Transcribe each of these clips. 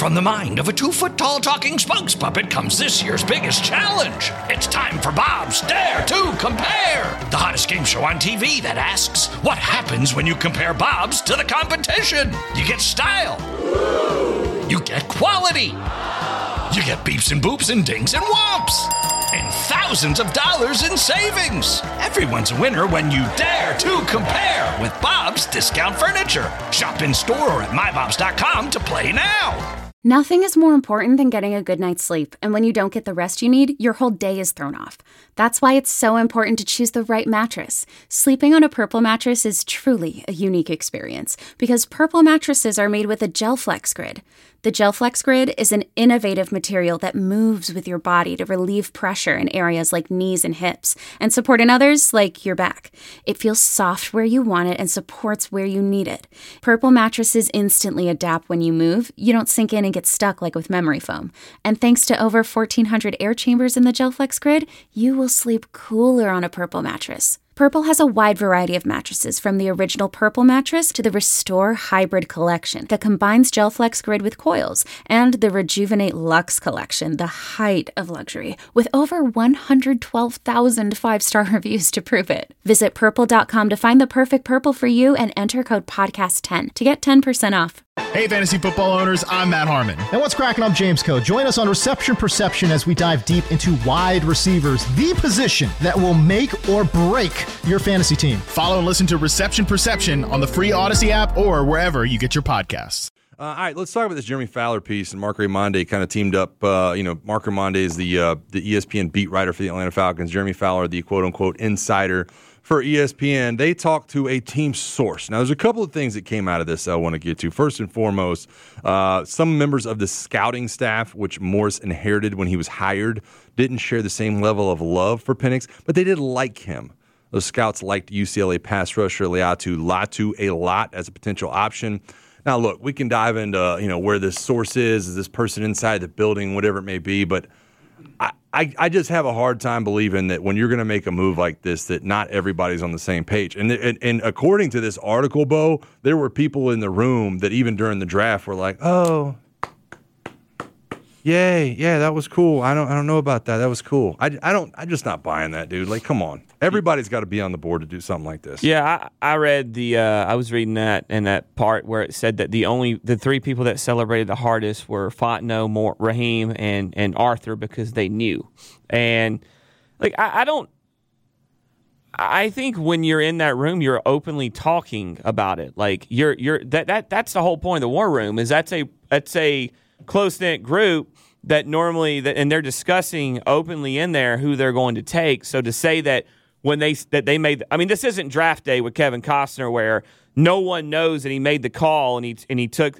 From the mind of a 2-foot-tall talking spokes puppet comes this year's biggest challenge. It's time for Bob's Dare to Compare, the hottest game show on TV that asks, what happens when you compare Bob's to the competition? You get style. You get quality. You get beeps and boops and dings and whomps. And thousands of dollars in savings. Everyone's a winner when you dare to compare with Bob's Discount Furniture. Shop in store or at mybobs.com to play now. Nothing is more important than getting a good night's sleep, and when you don't get the rest you need, your whole day is thrown off. That's why it's so important to choose the right mattress. Sleeping on a Purple mattress is truly a unique experience, because Purple mattresses are made with a GelFlex Grid. The GelFlex Grid is an innovative material that moves with your body to relieve pressure in areas like knees and hips, and support in others like your back. It feels soft where you want it and supports where you need it. Purple mattresses instantly adapt when you move. You don't sink in and get stuck like with memory foam. And thanks to over 1,400 air chambers in the GelFlex Grid, you will sleep cooler on a Purple mattress. Purple has a wide variety of mattresses, from the original Purple mattress to the Restore Hybrid collection that combines GelFlex Grid with coils, and the Rejuvenate Luxe collection, the height of luxury, with over 112,000 five-star reviews to prove it. Visit purple.com to find the perfect Purple for you and enter code podcast10 to get 10% off. Hey, fantasy football owners, I'm Matt Harmon. And what's cracking? I'm James Coe. Join us on Reception Perception as we dive deep into wide receivers, the position that will make or break your fantasy team. Follow and listen to Reception Perception on the free Odyssey app or wherever you get your podcasts. All right, let's talk about this Jeremy Fowler piece. And Mark Raimondi kind of teamed up. Mark Raimondi is the ESPN beat writer for the Atlanta Falcons. Jeremy Fowler, the quote-unquote insider for ESPN. They talked to a team source. Now, there's a couple of things that came out of this I want to get to. First and foremost, some members of the scouting staff, which Morris inherited when he was hired, didn't share the same level of love for Penix, but they did like him. Those scouts liked UCLA pass rusher Laiatu Latu a lot as a potential option. Now, look, we can dive into where this source is this person inside the building, whatever it may be, but I just have a hard time believing that when you're going to make a move like this, that not everybody's on the same page. And according to this article, Bo, there were people in the room that even during the draft were like, "Oh, yay, yeah, that was cool. I don't know about that. That was cool." I'm just not buying that, dude. Like, come on, everybody's got to be on the board to do something like this. Yeah, I read I was reading that in that part where it said that the three people that celebrated the hardest were Fontenot, Raheem, and Arthur, because they knew. And like, I think when you're in that room, you're openly talking about it. Like that's the whole point of the war room, is that's a close-knit group that normally and they're discussing openly in there who they're going to take. So to say that they made, I mean, this isn't draft day with Kevin Costner where no one knows that he made the call and he took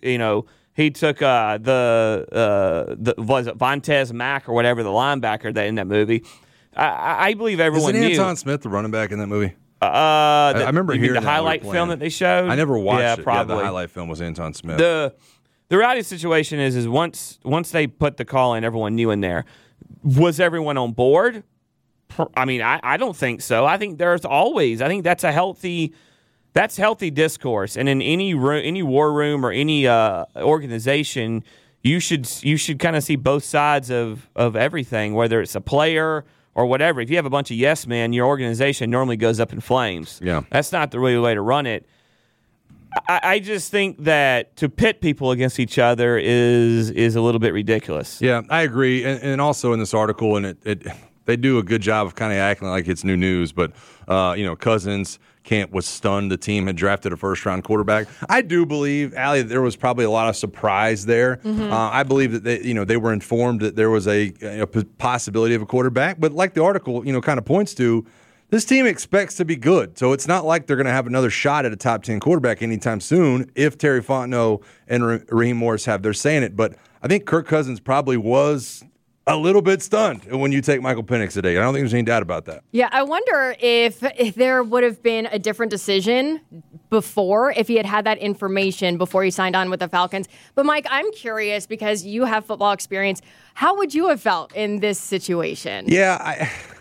was it Vontez Mack or whatever, the linebacker that in that movie. I believe everyone knew. Isn't Anton Smith the running back in that movie? I remember hearing the highlight film that they showed. I never watched it. Probably. Yeah, the highlight film was Anton Smith. The reality situation is once they put the call in, everyone knew in there. Was everyone on board? I mean, I don't think so. I think that's healthy discourse. And in any war room or any organization, you should kind of see both sides of everything, whether it's a player or whatever. If you have a bunch of yes men, your organization normally goes up in flames. Yeah, that's not the real way to run it. I just think that to pit people against each other is a little bit ridiculous. Yeah, I agree. And also in this article, and they do a good job of kind of acting like it's new news, but Cousins was stunned the team had drafted a first-round quarterback. I do believe, Allie, there was probably a lot of surprise there. Mm-hmm. I believe that they were informed that there was a possibility of a quarterback, but like the article kind of points to, this team expects to be good, so it's not like they're going to have another shot at a top 10 quarterback anytime soon if Terry Fontenot and Raheem Morris have their say in it. But I think Kirk Cousins probably was a little bit stunned when you take Michael Penix today. I don't think there's any doubt about that. Yeah, I wonder if there would have been a different decision before, if he had that information before he signed on with the Falcons. But, Mike, I'm curious because you have football experience. How would you have felt in this situation? Yeah,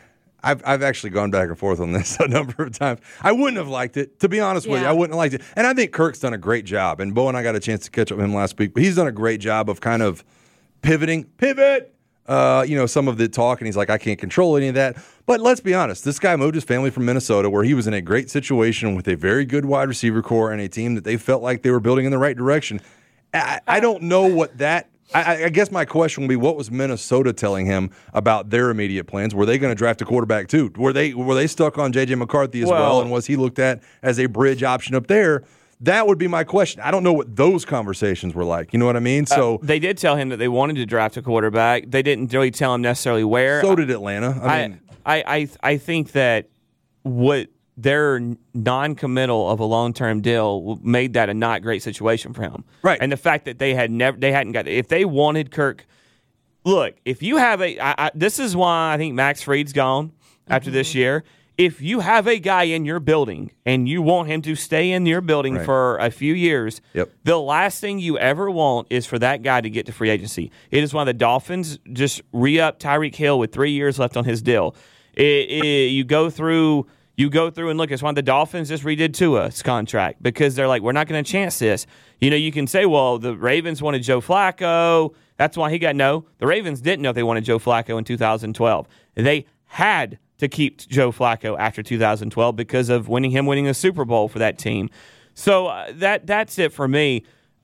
I've actually gone back and forth on this a number of times. I wouldn't have liked it, to be honest with you. I wouldn't have liked it. And I think Kirk's done a great job. And Bo and I got a chance to catch up with him last week. But he's done a great job of kind of pivot, some of the talk. And he's like, I can't control any of that. But let's be honest. This guy moved his family from Minnesota, where he was in a great situation with a very good wide receiver core and a team that they felt like they were building in the right direction. I don't know what that – I guess my question would be, what was Minnesota telling him about their immediate plans? Were they going to draft a quarterback too? Were they stuck on J.J. McCarthy as well, and was he looked at as a bridge option up there? That would be my question. I don't know what those conversations were like. You know what I mean? So they did tell him that they wanted to draft a quarterback. They didn't really tell him necessarily where. So did Atlanta. I think that what their non-committal of a long-term deal made that a not great situation for him. Right. And the fact that they hadn't got, if they wanted Kirk, look, if you have this is why I think Max Fried's gone after this year. If you have a guy in your building and you want him to stay in your building for a few years, the last thing you ever want is for that guy to get to free agency. It is why the Dolphins just re-up Tyreek Hill with 3 years left on his deal. You go through and look. It's why the Dolphins just redid Tua's contract, because they're like, we're not going to chance this. You can say, well, the Ravens wanted Joe Flacco. That's why he got no. The Ravens didn't know if they wanted Joe Flacco in 2012. They had to keep Joe Flacco after 2012 because of winning a Super Bowl for that team. So that's it for me.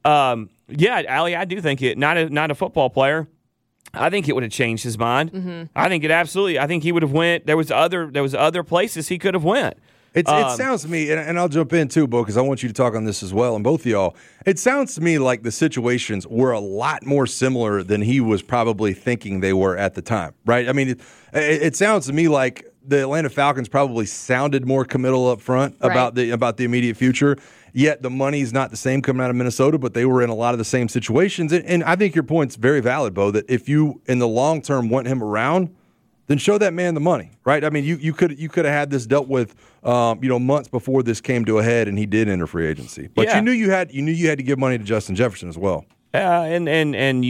Allie, I do think it. Not a football player. I think it would have changed his mind. Mm-hmm. I think it absolutely. I think he would have went. There was other places he could have went. It sounds to me, and I'll jump in too, Bo, because I want you to talk on this as well, and both of y'all. It sounds to me like the situations were a lot more similar than he was probably thinking they were at the time, right? I mean, it sounds to me like the Atlanta Falcons probably sounded more committal up front about the immediate future. Yet the money's not the same coming out of Minnesota, but they were in a lot of the same situations. And I think your point's very valid, Bo, that if you, in the long term, want him around, then show that man the money, right? I mean, you could have had this dealt with, months before this came to a head, and he did enter free agency. But you knew you had to give money to Justin Jefferson as well. And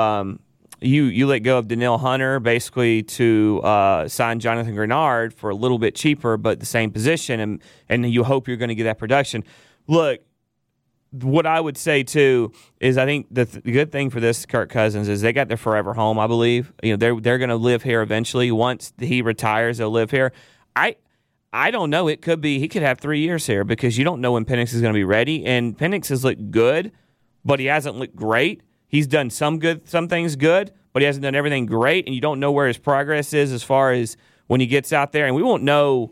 you let go of Danielle Hunter basically to sign Jonathan Grenard for a little bit cheaper, but the same position, and you hope you're going to get that production. Look, what I would say too is I think the good thing for this Kirk Cousins is they got their forever home. I believe they're going to live here eventually. Once he retires, they'll live here. I don't know. It could be he could have 3 years here because you don't know when Penix is going to be ready. And Penix has looked good, but he hasn't looked great. He's done some things good, but he hasn't done everything great. And you don't know where his progress is as far as when he gets out there. And we won't know.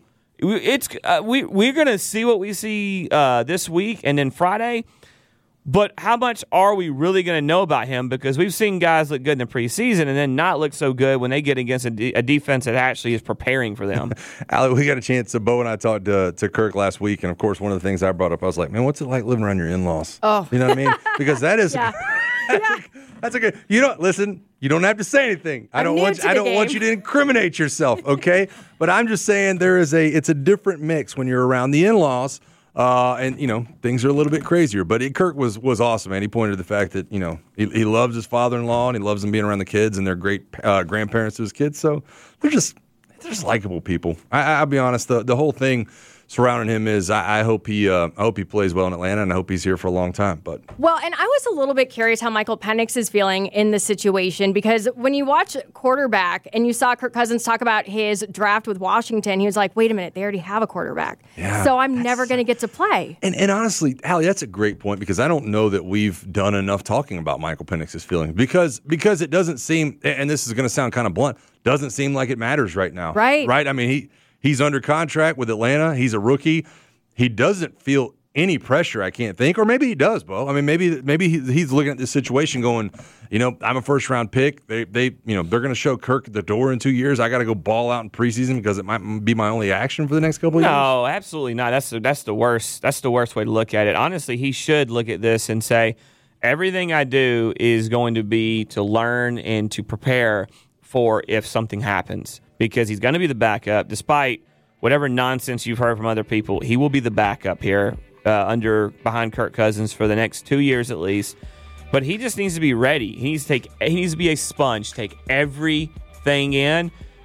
We're going to see what we see this week and then Friday, but how much are we really going to know about him? Because we've seen guys look good in the preseason and then not look so good when they get against a defense that actually is preparing for them. Allie, we got a chance. So Bo and I talked to Kirk last week, and of course, one of the things I brought up, I was like, man, what's it like living around your in-laws? Oh. You know what I mean? Because that is... That's a good. Listen. You don't have to say anything. I don't want you to incriminate yourself, okay? But I'm just saying it's a different mix when you're around the in-laws, and things are a little bit crazier. But Kirk was awesome, man. He pointed to the fact that he loves his father-in-law and he loves them being around the kids, and they're great grandparents to his kids. So they're just likable people. I'll be honest. The whole thing surrounding him is I hope he plays well in Atlanta, and I hope he's here for a long time. And I was a little bit curious how Michael Penix is feeling in this situation, because when you watch quarterback and you saw Kirk Cousins talk about his draft with Washington, he was like, wait a minute, they already have a quarterback. Yeah, so I'm never going to get to play. And honestly, Allie, that's a great point, because I don't know that we've done enough talking about Michael Penix's feelings because it doesn't seem, and this is going to sound kind of blunt, doesn't seem like it matters right now. Right. I mean, He's under contract with Atlanta. He's a rookie. He doesn't feel any pressure, I can't think. Or maybe he does, Bo. I mean, maybe he's looking at this situation going, I'm a first-round pick. They're going to show Kirk the door in 2 years. I got to go ball out in preseason because it might be my only action for the next couple of years. No, absolutely not. That's the worst. That's the worst way to look at it. Honestly, he should look at this and say, everything I do is going to be to learn and to prepare for if something happens. Because he's going to be the backup, despite whatever nonsense you've heard from other people. He will be the backup here behind Kirk Cousins for the next 2 years at least. But he just needs to be ready. He needs to be a sponge, take everything in,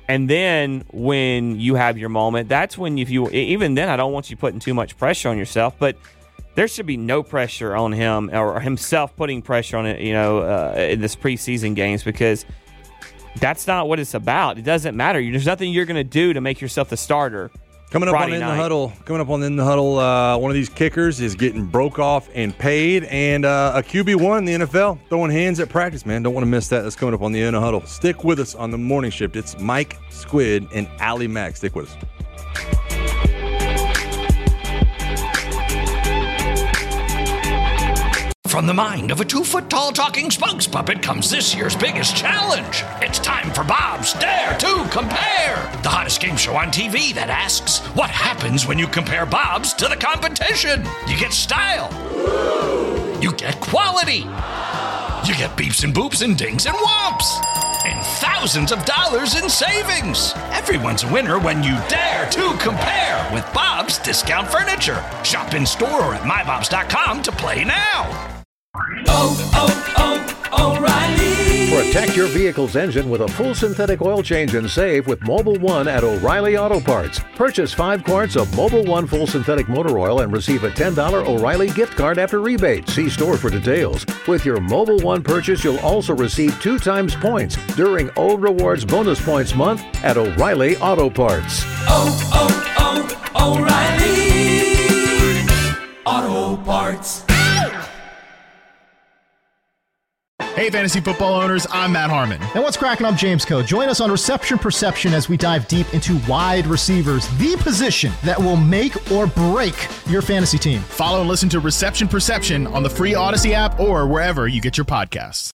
And then when you have your moment, that's when even then I don't want you putting too much pressure on yourself, but there should be no pressure on him or himself putting pressure on it, in this preseason games, because that's not what it's about. It doesn't matter. There's nothing you're going to do to make yourself the starter. Coming up on In the Huddle, one of these kickers is getting broke off and paid, and a QB1 in the NFL throwing hands at practice, man. Don't want to miss that. That's coming up on the In the Huddle. Stick with us on the morning shift. It's Mike Squid and Allie Mack. Stick with us. From the mind of a 2-foot-tall talking spokes puppet comes this year's biggest challenge. It's time for Bob's Dare to Compare, the hottest game show on TV that asks, what happens when you compare Bob's to the competition? You get style. You get quality. You get beeps and boops and dings and whomps. And thousands of dollars in savings. Everyone's a winner when you dare to compare with Bob's Discount Furniture. Shop in store or at mybobs.com to play now. O'Reilly. Protect your vehicle's engine with a full synthetic oil change and save with Mobil 1 at O'Reilly Auto Parts. Purchase 5 quarts of Mobil 1 full synthetic motor oil and receive a $10 O'Reilly gift card after rebate. See store for details. With your Mobil 1 purchase, you'll also receive 2 times points during O Rewards Bonus Points Month at O'Reilly Auto Parts. O'Reilly Auto Parts. Hey, fantasy football owners, I'm Matt Harmon. And what's cracking? I'm James Coe. Join us on Reception Perception as we dive deep into wide receivers, the position that will make or break your fantasy team. Follow and listen to Reception Perception on the free Odyssey app or wherever you get your podcasts.